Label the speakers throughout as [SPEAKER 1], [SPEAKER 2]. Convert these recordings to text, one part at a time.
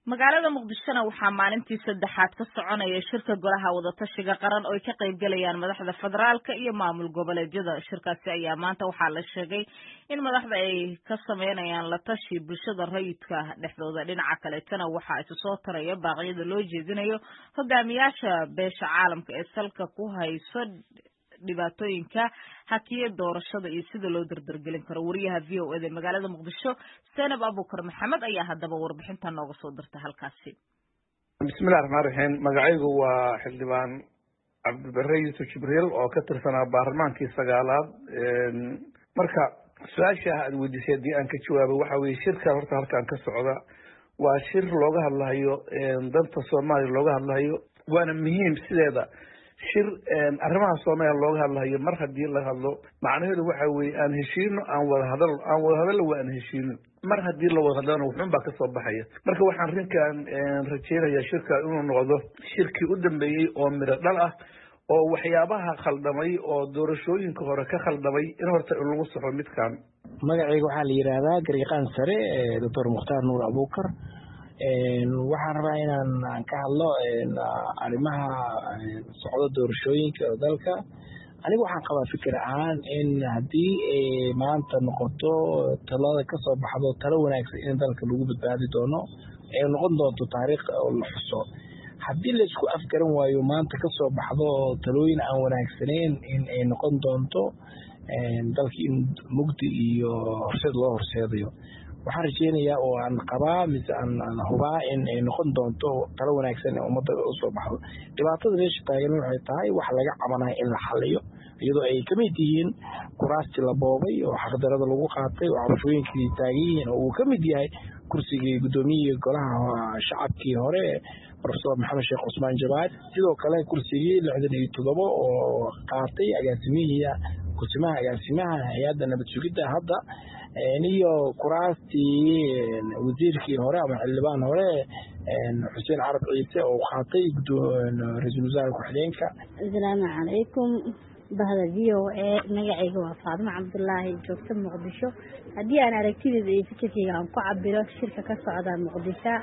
[SPEAKER 1] magaalada muqdishona waxaa maalintii saddexaad ka soconaya shirka golaha wadatashiga qaran oo ay ka qayb galayaan madaxda federaalka iyo maamul goboleedyada. shirkaasi ayaa maanta waxaa la sheegay in madaxda ay ka sameynayaan la tashi bulshada rayidka dhexdooda. dhinaca kaleetana waxaa isu soo taraya baaqyada loo jeedinayo hogaamiyaasha beesha caalamka ee salka ku hayso dhibaatooyinka hakiye doorashada iyo sida loo dardargelin karo. wariyaha VOA magaalada muqdisho Zainab Abuukar Maxamed ayaa haddaba warbixinta nooga soo dirtay halkaasi.
[SPEAKER 2] bismillaahir rahmaanir rahiim. magacaygu waa xildhibaan Cabdibarre Yuusuf Jibriil oo ka tirsanaa baarlamaankii sagaalaad. marka su-aasha aad weydiisay haddii aan ka jawaabo waxa weeye shirka horta halkaan ka socda waa shir looga hadlayo danta Soomaaliya looga hadlayo, waana muhiim sideeda shir arrimaha Soomaaliya looga hadlayo. mar haddii la hadlo macnaheedu waxa weeye aan heshiino, aan wada hadal waan heshiino. mar haddii la wada hadlana wuxuun baa kasoo baxaya. marka waxaan rinkaan rajeynayaa shirka inuu noqdo shirkii u dambeeyey oo miro dhal ah, oo waxyaabaha khaldamay oo doorashooyinka hore ka khaldamay in horta lagu saxo midkaan.
[SPEAKER 3] magacayga waxaa la yiraahdaa Gariiqaan Sare Dr. Mukhtaar Nuur Abuukar. waxaan rabaa inaan ka hadlo arrimaha socdo doorashooyinka dalka. anigu waxaan qabaa fikir ahaan in haddii maanta noqoto talada ka soo baxdo talo wanaagsan in dalka lagu badbaadi doono ay noqon doonto taariikh oo la xuso. haddii la isku afgaran waayo maanta ka soo baxdo talooyin aan wanaagsaneyn in ay noqon doonto dalka in mugdi iyo horseed loo horseedayo. waxaan rajeynayaa oo aan qabaa mise aan hubaa in ay noqon doonto talo wanaagsan ee ummadda u soo baxdo. dhibaatada meesha taagan waxay tahay wax laga cabanayo in la xaliyo, iyadoo ay ka mid yihiin kuraastii la boobay oo xaqdarada lagu qaatay oo cabashooyinkii taagan yihiin, oo uu ka mid yahay kursigii guddoomiyihii golaha shacabkii hore Professor Maxamed Sheekh Cusmaan Jabaad, sidoo kale kursigii 67 oo qaatay kusimaha agaasimaha hay'adda nabad sugidda hadda, iyo kuraastii wasiirkii hore ama xildhibaan hore Xuseen Carab Ciise oo qaatay ra'iisul wasaare ku-xigeenka.
[SPEAKER 4] Assalaamu calaykum bahda VOA. magacayga waa Faadimo Cabdullaahi, joogta Muqdisho. haddii aan aragtidayda iyo fikirkayga aan ku cabiro shirka ka socda Muqdisho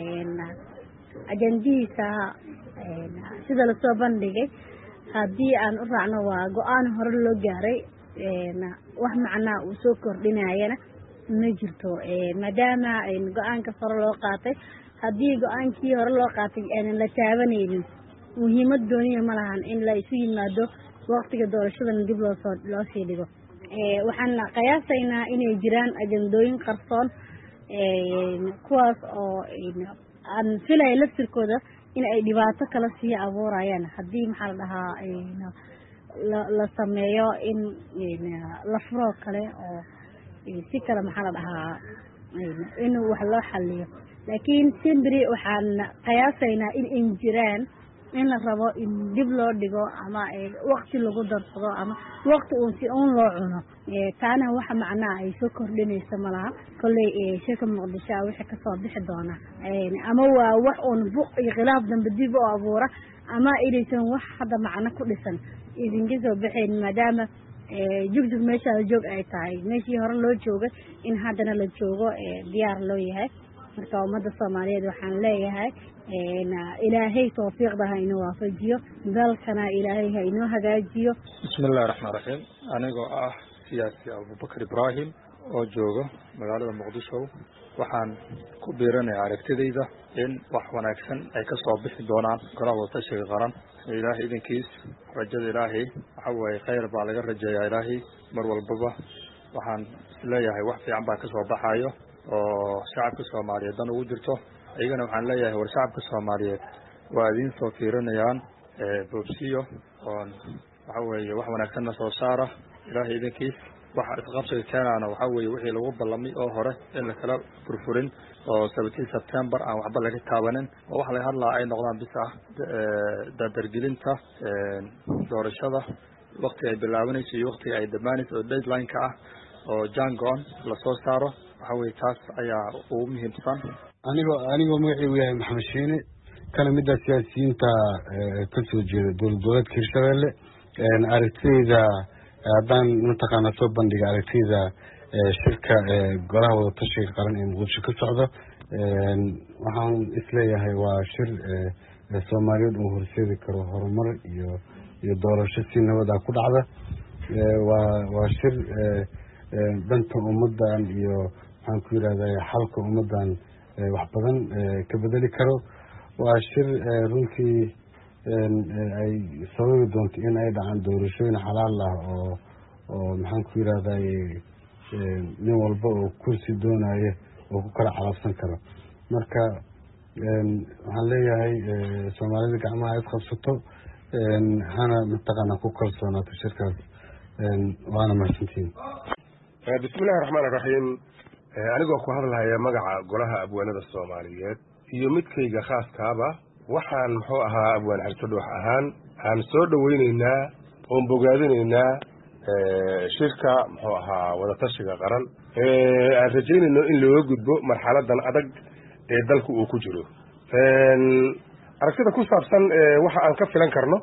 [SPEAKER 4] ajandihiisa sida la soo bandhigay, haddii aan u raacno waa go-aan hore loo gaaray, wax macnaa uu soo kordhinayana ma jirto. maadaama go-aanka hore loo qaatay, haddii go-aankii hore loo qaatay aanan la taabanaynin, muhiimad dooniya ma lahan in la isu yimaado waqtiga doorashadana dib loo sii dhigo. waxaan qiyaasaynaa inay jiraan ajandooyin qarsoon kuwaas oo aan filaya laftirkooda in ay dhibaato kala sii abuurayaan haddii maxaa la dhahaa la sameeyo in la furo kale oo si kale maxaa la dhahaa in wax loo xaliyo. laakiin simbri waxaan qiyaasaynaa in jiraan in la rabo in dib loo dhigo ama waqti lagu darsado ama waqti uun loo cuno. taana waxa macnaa ay soo kordhinaysa malaha. kolley shirka Muqdisho wixii ka soo bixi doona ama waa wax uun buuq iyo khilaaf dambe dib u abuura, ama inaysan wax hadda macno ku dhisan idinka soo bixin, maadaama jugjug meesha la joog ay tahay meeshii hore loo joogay in haddana la joogo diyaar loo yahay. marka ummadda Soomaaliyeed waxaan leeyahay ilaahay tawfiiqda ha inoo waafajiyo, dalkana ilaahay ha inoo hagaajiyo.
[SPEAKER 5] bismillaahir rahmaanir rahiim. anigoo ah siyaasi Abubakar Ibraahim oo jooga magaalada Muqdisho, waxaan ku biiranayaa aragtidayda in wax wanaagsan ay ka soo bixi doonaan golaha wadatashiga qaran. ilaahay idinkiis rajada ilaahay waxa weeye khayr baa laga rajeeyaa. ilaahay mar walbaba waxaan isleeyahay wax fiican baa ka soo baxayo oo shacabka Soomaaliyeed dan ugu jirto. ayagana waxaan leeyahay war shacabka Soomaaliyeed waa idin soo fiirinayaan boobsiyo oo waxa weeye wax wanaagsan soo saara. ilaahay idinkiis waxa isqabsiga keenana waxa weeye wixii lagu ballamay oo hore in la kala furfurin oo 17 September aan waxba laga taabanin, oo wax la hadlaa ay noqdaan bis ah dardargelinta doorashada waqti ay bilaabanayso iyo waqti ay dhamaanayso oo deadline-ka ah oo jangoon la soo saaro. waxa weeye taas ayaa ugu muhiimsan.
[SPEAKER 6] anigoo magacaygu yahay Maxamed Shiine, kana mid ah siyaasiyiinta ka soo jeeda dowladda Hirshabelle. aragtidayda haddaan mataqaana soo bandhiga aragtida shirka golaha wadatashiga qaran ee Muqdisho ka socda, waxaan isleeyahay waa shir soomaaliyeed uu horseedi karo horumar iyo doorasho si nabada ku dhacda. waa shir danta ummadan iyo waxaan ku yidhahdaa xalka ummadan wax badan ka bedeli karo. waa shir runtii ay sababi doonto in ay dhacaan doorashooyin xalaal ah oo maxaan ku yidhahdaa nin walba oo kursi doonaya oo ku kala calabsan karo. marka waxaan leeyahay soomaalida gacmaha isqabsato hana mataqaana ku kalsoonaato shirkaas waana mahadsantiin.
[SPEAKER 7] bismillahi raxmaan iraxiim. anigoo ku hadlahaya magaca golaha abwaanada soomaaliyeed iyo midkayga khaaskaaba waxaan muxuu ahaa abwaan xarsadhoox ahaan aan soo dhaweyneynaa oon bogaadinaynaa shirka muxuu ahaa wadatashiga qaran aan rajaynayno in looga gudbo marxaladan adag ee dalku uu ku jiro. aragtida ku saabsan waxa aan ka filan karno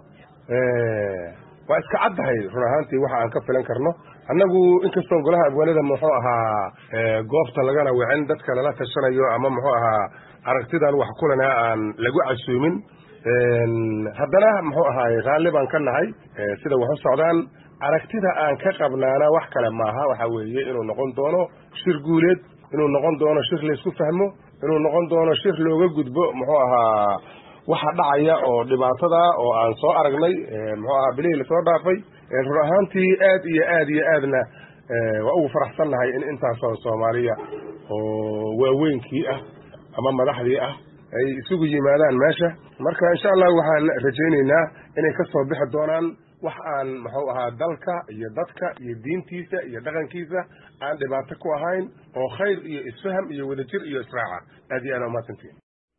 [SPEAKER 7] waa iska caddahay run ahaantii waxa aan ka filan karno. annagu inkastoon golaha abwaanada muxuu ahaa goobta lagana wicin dadka lala tashanayo ama muxuu ahaa aragtidan wax kulana aan lagu casuumin, haddana muxuu ahaay raalli baan ka nahay sida wax u socdaan. aragtida aan ka qabnaana wax kale maaha, waxa weeye inuu noqon doono shir guuleed, inuu noqon doono shir laysku fahmo, inuu noqon doono shir looga gudbo muxuu ahaa waxa dhacaya oo dhibaatada oo aan soo aragnay muxuu ahaa bilihii lasoo dhaafay. run ahaantii aad iyo aadna waa ugu faraxsannahay in intaasoo soomaaliya oo waaweynkii ah ama madaxdii ah ay isugu yimaadaan meesha. marka insha allah waxaan rajaynaynaa inay ka soo bixi doonaan wax aan muxuu ahaa dalka iyo dadka iyo diintiisa iyo dhaqankiisa aan dhibaato ku ahayn oo khayr iyo isfaham iyo wadajir iyo israaca. aad iyo aad umahadsantiin.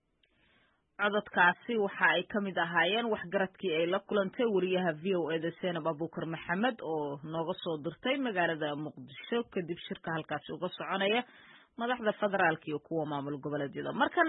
[SPEAKER 1] codadkaasi waxa ay ka mid ahaayeen waxgaradkii ay la kulantay wariyaha v o e da Seenab Abuukar Maxamed oo nooga soo dirtay magaalada Muqdisho kadib shirka halkaasi uga soconaya madaxda federaalka iyo kuwa maamul goboleedyada.